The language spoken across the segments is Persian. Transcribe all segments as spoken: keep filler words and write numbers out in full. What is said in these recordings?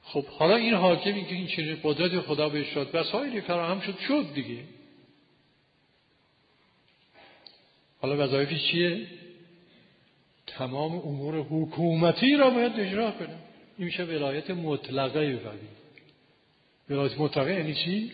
خب حالا این حاکمی که این چنین قدرت خدا بهش شد وسایلی فراهم شد شد دیگه، حالا وظایفش چیه؟ تمام امور حکومتی را باید اجرا کنه. این میشه ولایت مطلقه ولی. ولایت مطلقه یعنی چی؟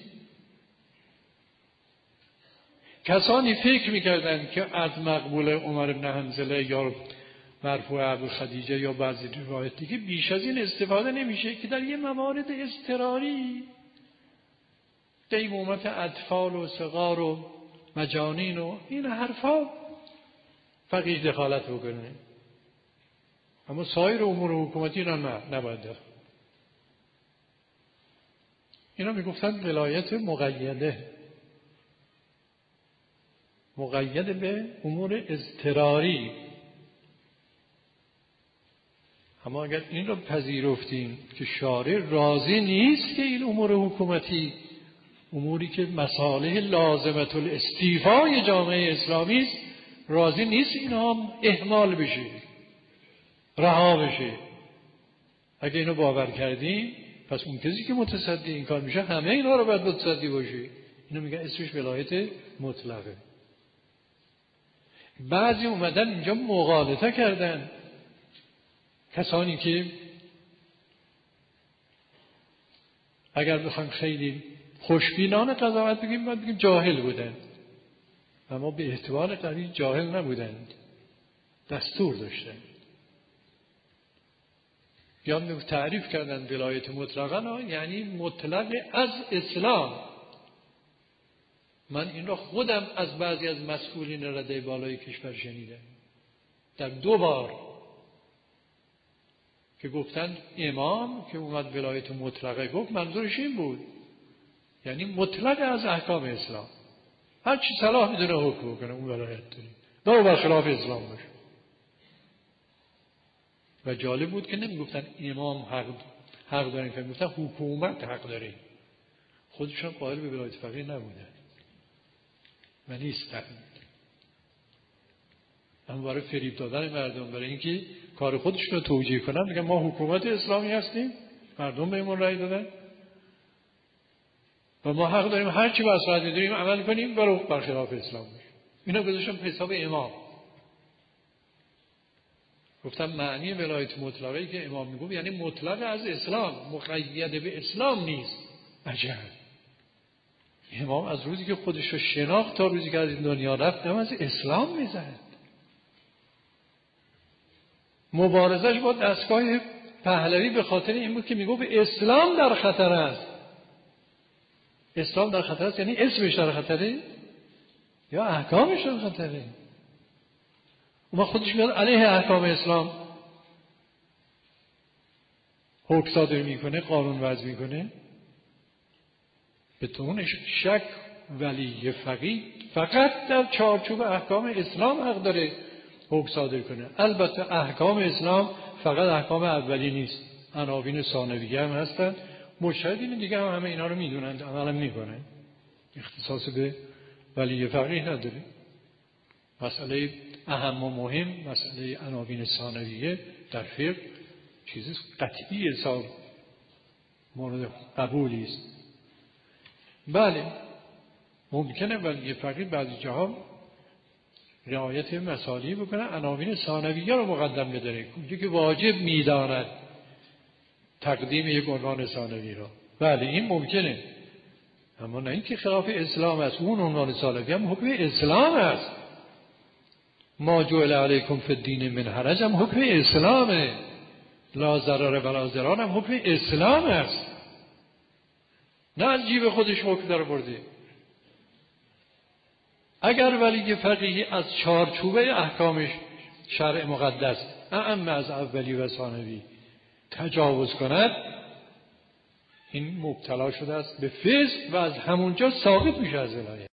کسانی فکر میکردن که از مقبول عمر بن حنظله یا مرفوع ابو خدیجه یا بعضی روایت دیگه بیش از این استفاده نمیشه که در یه موارد اضطراری دیمومت اطفال و صغار و مجانین و این حرفا فقیه دخالت بکنه، اما سایر امور حکومتی اینا نه نباید دخالت. اینا میگفتن ولایت مقیده، مقید به امور اضطراری. اما اگر این رو پذیرفتیم که شارع راضی نیست که این امور حکومتی، اموری که مصالح لازمت الاستیفای جامعه اسلامی است، راضی نیست اینها اهمال بشه، رها بشه. اگه اینو باور کردیم پس اون کسی که متصدی این کار میشه همه اینا رو باید متصدی باشه. اینو میگن اسمش ولایت مطلقه. بعضی اومدن اینجا مغالطه کردن، کسانی که اگر بخوایم خیلی خوشبینانه قضاوت بگیم باید بگیم جاهل بودن، اما به احتمال قوی جاهل نبودند، دستور داشتن. یا تعریف کردن ولایت مطلقا یعنی مطلق از اسلام. من این را خودم از بعضی از مسئولین رده بالای کشور شنیدم در دو بار که گفتن امام که اومد ولایت مطلقه گفت منظورش این بود یعنی مطلق از احکام اسلام، هر چی صلاح میدونه حکم کنه اون ولایت داره، نه برخلاف اسلام باشه. و جالب بود که نمیگفتن امام حق حق داره، که میگفتن حکومت حق داره. خودشون قائل به ولایت فقیه نبودن و نیستن، اما برای فریب دادن مردم، برای اینکه کار خودشون رو توجیه کنن میگن ما حکومت اسلامی هستیم، مردم بهمون رأی دادن و ما حق داریم هر چی مصلحت می‌دونیم عمل کنیم برای برخلاف اسلام باشه. اینا گذاشتن به حساب امام. گفتم معنی ولایت مطلقه‌ای که امام میگه یعنی مطلق از اسلام، مقید به اسلام نیست. عجب. امام از روزی که خودش رو شناخت تا روزی که از این دنیا رفت هم از اسلام میزد. مبارزش با دستگاه پهلوی به خاطر این بود که میگه به اسلام در خطر است. اسلام در خطر است یعنی اسمش در خطره یا احکامش در خطره؟ اون خودش میاد علیه احکام اسلام حکم صادر میکنه، قانون وضع میکنه. به طور شک ولی فقیه فقط در چارچوب احکام اسلام حق داره حکم صادر کنه. البته احکام اسلام فقط احکام اولی نیست، عناوین ثانویه هم هستن. مجتهدین دیگه هم همه اینا رو میدونند، عمل هم میکنن، اختصاص به ولی فقیه نداره. مسئله اهم و مهم مسئله عناوین ثانویه در فقه چیزی قطعی حساب مورد قبولی است. بله ممکنه ولی فقیه بعضی جاها رعایت مسائلی بکنه، عناوین ثانویه رو مقدم بداره، اونجا که واجب میداند تقدیم یک عنوان ثانوی را. بله این ممکنه، اما نه اینکه خلاف اسلام است. اون عنوان ثانوی هم حکم اسلام است. ما جعل علیکم فی الدین من حرج هم حکم اسلامه، لا ضرر ولا ضرار هم حکم اسلام است، نه از جیب خودش حکم در برده. اگر ولی فقیه از چارچوبه احکامش شرع مقدس اعم از اولی و ثانوی تجاوز کند، این مبتلا شده است به فسق و از همونجا ساقط میشه از ولایت.